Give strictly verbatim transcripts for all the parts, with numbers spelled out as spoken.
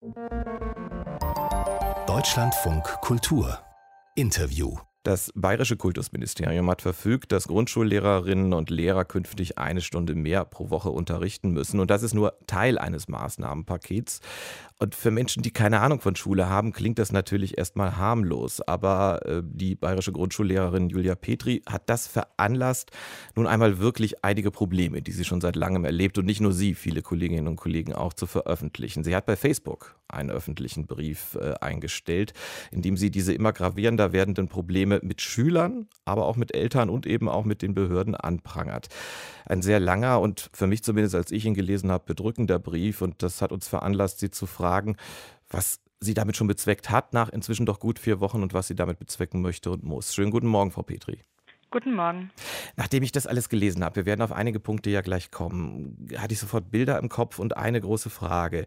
Deutschlandfunk Kultur Interview. Das Bayerische Kultusministerium hat verfügt, dass Grundschullehrerinnen und Lehrer künftig eine Stunde mehr pro Woche unterrichten müssen. Und das ist nur Teil eines Maßnahmenpakets. Und für Menschen, die keine Ahnung von Schule haben, klingt das natürlich erstmal harmlos. Aber äh, die bayerische Grundschullehrerin Julia Petri hat das veranlasst, nun einmal wirklich einige Probleme, die sie schon seit langem erlebt und nicht nur sie, viele Kolleginnen und Kollegen auch, zu veröffentlichen. Sie hat bei Facebook einen öffentlichen Brief äh, eingestellt, in dem sie diese immer gravierender werdenden Probleme mit Schülern, aber auch mit Eltern und eben auch mit den Behörden anprangert. Ein sehr langer und für mich zumindest, als ich ihn gelesen habe, bedrückender Brief, und das hat uns veranlasst, sie zu fragen, was sie damit schon bezweckt hat, nach inzwischen doch gut vier Wochen, und was sie damit bezwecken möchte und muss. Schönen guten Morgen, Frau Petri. Guten Morgen. Nachdem ich das alles gelesen habe, wir werden auf einige Punkte ja gleich kommen, hatte ich sofort Bilder im Kopf und eine große Frage.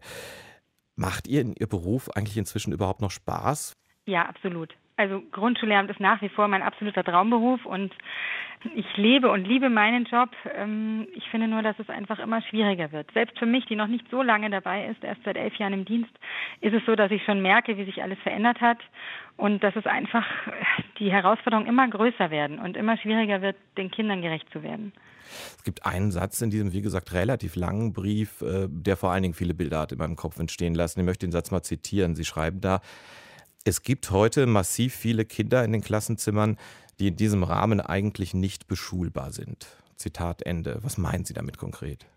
Macht ihr in Ihr Beruf eigentlich inzwischen überhaupt noch Spaß? Ja, absolut. Also Grundschullehramt ist nach wie vor mein absoluter Traumberuf und ich lebe und liebe meinen Job. Ich finde nur, dass es einfach immer schwieriger wird. Selbst für mich, die noch nicht so lange dabei ist, erst seit elf Jahren im Dienst, ist es so, dass ich schon merke, wie sich alles verändert hat und dass es einfach die Herausforderungen immer größer werden und immer schwieriger wird, den Kindern gerecht zu werden. Es gibt einen Satz in diesem, wie gesagt, relativ langen Brief, der vor allen Dingen viele Bilder hat in meinem Kopf entstehen lassen. Ich möchte den Satz mal zitieren. Sie schreiben da: Es gibt heute massiv viele Kinder in den Klassenzimmern, die in diesem Rahmen eigentlich nicht beschulbar sind. Zitat Ende. Was meinen Sie damit konkret?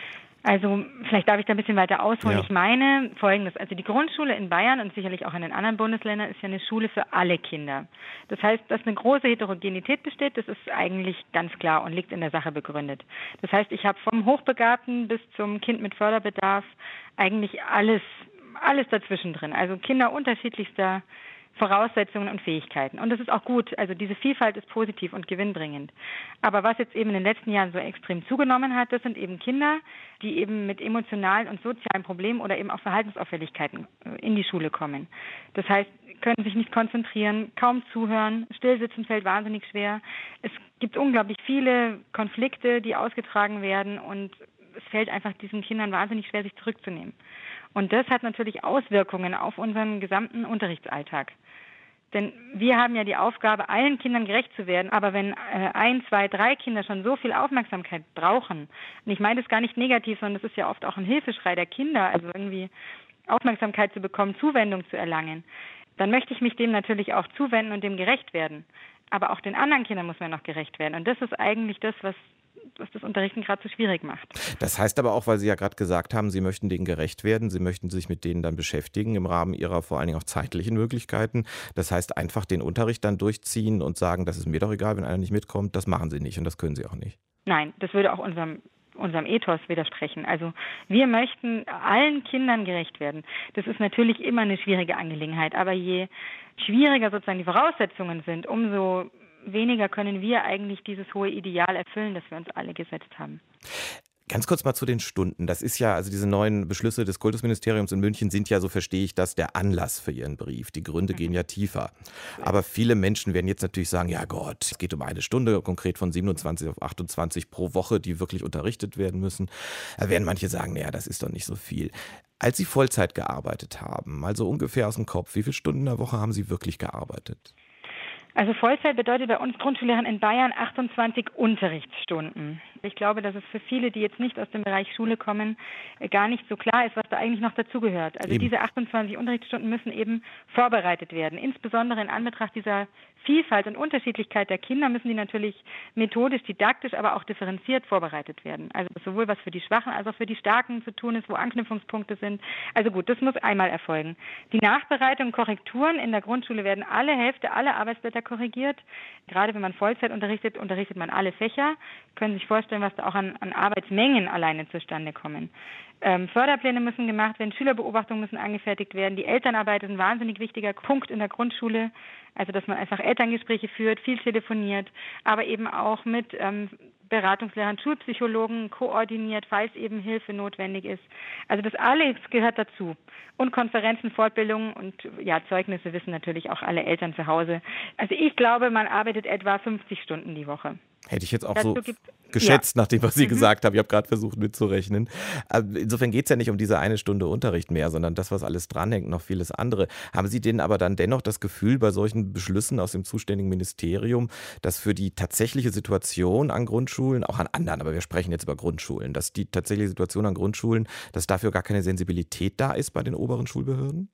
Also vielleicht darf ich da ein bisschen weiter ausholen. Ja. Ich meine Folgendes. Also die Grundschule in Bayern und sicherlich auch in den anderen Bundesländern ist ja eine Schule für alle Kinder. Das heißt, dass eine große Heterogenität besteht, das ist eigentlich ganz klar und liegt in der Sache begründet. Das heißt, ich habe vom Hochbegabten bis zum Kind mit Förderbedarf eigentlich alles, alles dazwischen drin. Also Kinder unterschiedlichster Voraussetzungen und Fähigkeiten. Und das ist auch gut. Also diese Vielfalt ist positiv und gewinnbringend. Aber was jetzt eben in den letzten Jahren so extrem zugenommen hat, das sind eben Kinder, die eben mit emotionalen und sozialen Problemen oder eben auch Verhaltensauffälligkeiten in die Schule kommen. Das heißt, können sich nicht konzentrieren, kaum zuhören, stillsitzen fällt wahnsinnig schwer. Es gibt unglaublich viele Konflikte, die ausgetragen werden, und es fällt einfach diesen Kindern wahnsinnig schwer, sich zurückzunehmen. Und das hat natürlich Auswirkungen auf unseren gesamten Unterrichtsalltag. Denn wir haben ja die Aufgabe, allen Kindern gerecht zu werden. Aber wenn äh, ein, zwei, drei Kinder schon so viel Aufmerksamkeit brauchen, und ich meine das gar nicht negativ, sondern das ist ja oft auch ein Hilfeschrei der Kinder, also irgendwie Aufmerksamkeit zu bekommen, Zuwendung zu erlangen, dann möchte ich mich dem natürlich auch zuwenden und dem gerecht werden. Aber auch den anderen Kindern muss man noch gerecht werden. Und das ist eigentlich das, was was das Unterrichten gerade so schwierig macht. Das heißt aber auch, weil Sie ja gerade gesagt haben, Sie möchten denen gerecht werden, Sie möchten sich mit denen dann beschäftigen im Rahmen Ihrer vor allen Dingen auch zeitlichen Möglichkeiten. Das heißt, einfach den Unterricht dann durchziehen und sagen, das ist mir doch egal, wenn einer nicht mitkommt, das machen Sie nicht und das können Sie auch nicht. Nein, das würde auch unserem unserem Ethos widersprechen. Also wir möchten allen Kindern gerecht werden. Das ist natürlich immer eine schwierige Angelegenheit, aber je schwieriger sozusagen die Voraussetzungen sind, umso weniger können wir eigentlich dieses hohe Ideal erfüllen, das wir uns alle gesetzt haben. Ganz kurz mal zu den Stunden. Das ist ja, also diese neuen Beschlüsse des Kultusministeriums in München sind ja, so verstehe ich das, der Anlass für Ihren Brief. Die Gründe gehen ja tiefer. Aber viele Menschen werden jetzt natürlich sagen, ja Gott, es geht um eine Stunde, konkret von siebenundzwanzig auf achtundzwanzig pro Woche, die wirklich unterrichtet werden müssen. Da werden manche sagen, naja, das ist doch nicht so viel. Als Sie Vollzeit gearbeitet haben, also ungefähr aus dem Kopf, wie viele Stunden in der Woche haben Sie wirklich gearbeitet? Also Vollzeit bedeutet bei uns Grundschullehrern in Bayern achtundzwanzig Unterrichtsstunden. Ich glaube, dass es für viele, die jetzt nicht aus dem Bereich Schule kommen, gar nicht so klar ist, was da eigentlich noch dazugehört. Also eben. Diese achtundzwanzig Unterrichtsstunden müssen eben vorbereitet werden. Insbesondere in Anbetracht dieser Vielfalt und Unterschiedlichkeit der Kinder müssen die natürlich methodisch, didaktisch, aber auch differenziert vorbereitet werden. Also sowohl was für die Schwachen als auch für die Starken zu tun ist, wo Anknüpfungspunkte sind. Also gut, das muss einmal erfolgen. Die Nachbereitung, Korrekturen in der Grundschule werden alle Hälfte, alle Arbeitsblätter korrigiert. Gerade wenn man Vollzeit unterrichtet, unterrichtet man alle Fächer. Können Sie sich vorstellen, was da auch an, an Arbeitsmengen alleine zustande kommen. Ähm, Förderpläne müssen gemacht werden, Schülerbeobachtungen müssen angefertigt werden. Die Elternarbeit ist ein wahnsinnig wichtiger Punkt in der Grundschule. Also, dass man einfach Elterngespräche führt, viel telefoniert, aber eben auch mit ähm, Beratungslehrern, Schulpsychologen koordiniert, falls eben Hilfe notwendig ist. Also das alles gehört dazu. Und Konferenzen, Fortbildungen und ja, Zeugnisse wissen natürlich auch alle Eltern zu Hause. Also ich glaube, man arbeitet etwa fünfzig Stunden die Woche. Hätte ich jetzt auch dazu so gibt. geschätzt, Ja. nach dem, was Sie Mhm. gesagt haben. Ich habe gerade versucht mitzurechnen. Aber insofern geht es ja nicht um diese eine Stunde Unterricht mehr, sondern das, was alles dranhängt, noch vieles andere. Haben Sie denn aber dann dennoch das Gefühl bei solchen Beschlüssen aus dem zuständigen Ministerium, dass für die tatsächliche Situation an Grundschulen, auch an anderen, aber wir sprechen jetzt über Grundschulen, dass die tatsächliche Situation an Grundschulen, dass dafür gar keine Sensibilität da ist bei den oberen Schulbehörden?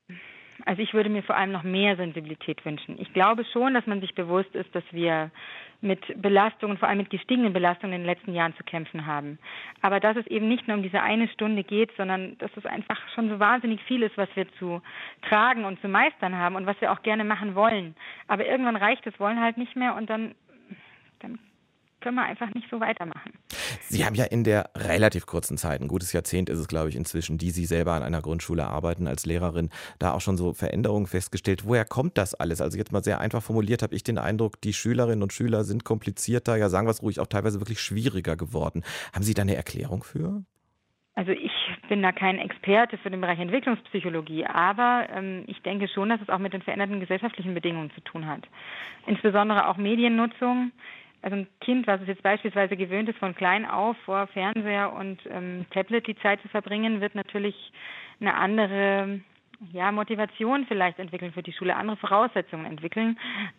Also ich würde mir vor allem noch mehr Sensibilität wünschen. Ich glaube schon, dass man sich bewusst ist, dass wir mit Belastungen, vor allem mit gestiegenen Belastungen in den letzten Jahren zu kämpfen haben. Aber dass es eben nicht nur um diese eine Stunde geht, sondern dass es einfach schon so wahnsinnig viel ist, was wir zu tragen und zu meistern haben und was wir auch gerne machen wollen. Aber irgendwann reicht das Wollen halt nicht mehr und dann, dann können wir einfach nicht so weitermachen. Sie haben ja in der relativ kurzen Zeit, ein gutes Jahrzehnt ist es, glaube ich, inzwischen, die Sie selber an einer Grundschule arbeiten als Lehrerin, da auch schon so Veränderungen festgestellt. Woher kommt das alles? Also jetzt mal sehr einfach formuliert, habe ich den Eindruck, die Schülerinnen und Schüler sind komplizierter, ja sagen wir es ruhig, auch teilweise wirklich schwieriger geworden. Haben Sie da eine Erklärung für? Also ich bin da kein Experte für den Bereich Entwicklungspsychologie, aber ähm, ich denke schon, dass es auch mit den veränderten gesellschaftlichen Bedingungen zu tun hat. Insbesondere auch Mediennutzung. Also ein Kind, was es jetzt beispielsweise gewöhnt ist, von klein auf vor Fernseher und ähm, Tablet die Zeit zu verbringen, wird natürlich eine andere ja, Motivation vielleicht entwickeln für die Schule, andere Voraussetzungen entwickeln,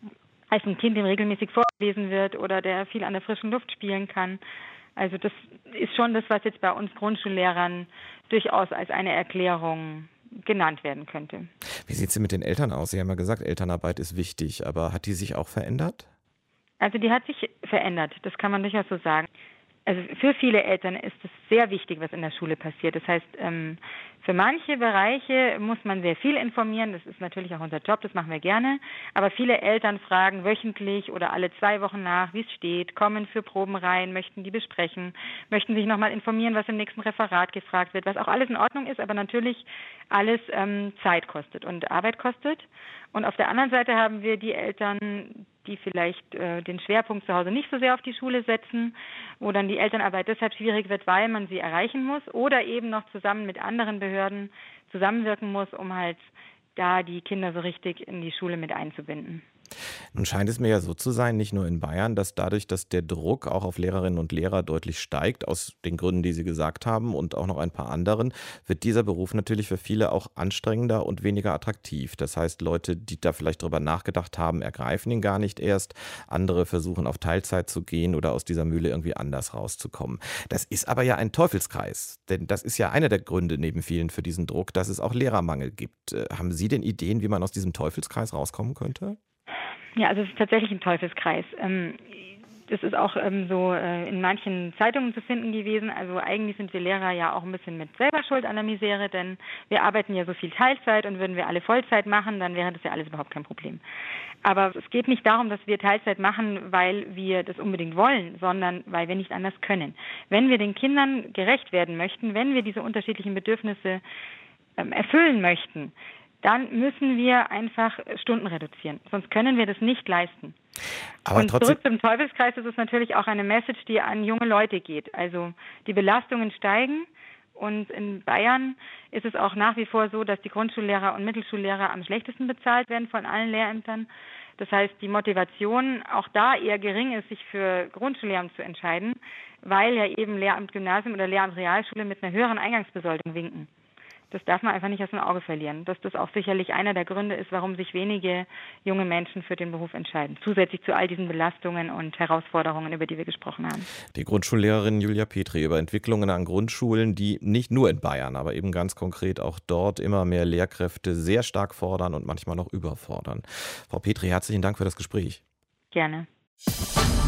als ein Kind, dem regelmäßig vorgelesen wird oder der viel an der frischen Luft spielen kann. Also das ist schon das, was jetzt bei uns Grundschullehrern durchaus als eine Erklärung genannt werden könnte. Wie sieht es denn mit den Eltern aus? Sie haben ja gesagt, Elternarbeit ist wichtig, aber hat die sich auch verändert? Also die hat sich verändert, das kann man durchaus so sagen. Also für viele Eltern ist es sehr wichtig, was in der Schule passiert. Das heißt, ähm, für manche Bereiche muss man sehr viel informieren. Das ist natürlich auch unser Job, das machen wir gerne. Aber viele Eltern fragen wöchentlich oder alle zwei Wochen nach, wie es steht, kommen für Proben rein, möchten die besprechen, möchten sich nochmal informieren, was im nächsten Referat gefragt wird, was auch alles in Ordnung ist, aber natürlich alles ähm, Zeit kostet und Arbeit kostet. Und auf der anderen Seite haben wir die Eltern, die vielleicht äh, den Schwerpunkt zu Hause nicht so sehr auf die Schule setzen, wo dann die Elternarbeit deshalb schwierig wird, weil man sie erreichen muss oder eben noch zusammen mit anderen Behörden zusammenwirken muss, um halt da die Kinder so richtig in die Schule mit einzubinden. Nun scheint es mir ja so zu sein, nicht nur in Bayern, dass dadurch, dass der Druck auch auf Lehrerinnen und Lehrer deutlich steigt, aus den Gründen, die Sie gesagt haben und auch noch ein paar anderen, wird dieser Beruf natürlich für viele auch anstrengender und weniger attraktiv. Das heißt, Leute, die da vielleicht drüber nachgedacht haben, ergreifen ihn gar nicht erst. Andere versuchen auf Teilzeit zu gehen oder aus dieser Mühle irgendwie anders rauszukommen. Das ist aber ja ein Teufelskreis, denn das ist ja einer der Gründe neben vielen für diesen Druck, dass es auch Lehrermangel gibt. Äh, Haben Sie denn Ideen, wie man aus diesem Teufelskreis rauskommen könnte? Ja, also es ist tatsächlich ein Teufelskreis. Ähm, das ist auch ähm, so äh, in manchen Zeitungen zu finden gewesen. Also eigentlich sind wir Lehrer ja auch ein bisschen mit selber schuld an der Misere, denn wir arbeiten ja so viel Teilzeit und würden wir alle Vollzeit machen, dann wäre das ja alles überhaupt kein Problem. Aber es geht nicht darum, dass wir Teilzeit machen, weil wir das unbedingt wollen, sondern weil wir nicht anders können. Wenn wir den Kindern gerecht werden möchten, wenn wir diese unterschiedlichen Bedürfnisse ähm, erfüllen möchten, dann müssen wir einfach Stunden reduzieren. Sonst können wir das nicht leisten. Aber und trotzdem, zurück zum Teufelskreis ist es natürlich auch eine Message, die an junge Leute geht. Also die Belastungen steigen und in Bayern ist es auch nach wie vor so, dass die Grundschullehrer und Mittelschullehrer am schlechtesten bezahlt werden von allen Lehrämtern. Das heißt, die Motivation auch da eher gering ist, sich für Grundschullehramt zu entscheiden, weil ja eben Lehramt Gymnasium oder Lehramt Realschule mit einer höheren Eingangsbesoldung winken. Das darf man einfach nicht aus dem Auge verlieren, dass das auch sicherlich einer der Gründe ist, warum sich wenige junge Menschen für den Beruf entscheiden, zusätzlich zu all diesen Belastungen und Herausforderungen, über die wir gesprochen haben. die Grundschullehrerin Julia Petri über Entwicklungen an Grundschulen, die nicht nur in Bayern, aber eben ganz konkret auch dort immer mehr Lehrkräfte sehr stark fordern und manchmal auch überfordern. Frau Petri, herzlichen Dank für das Gespräch. Gerne.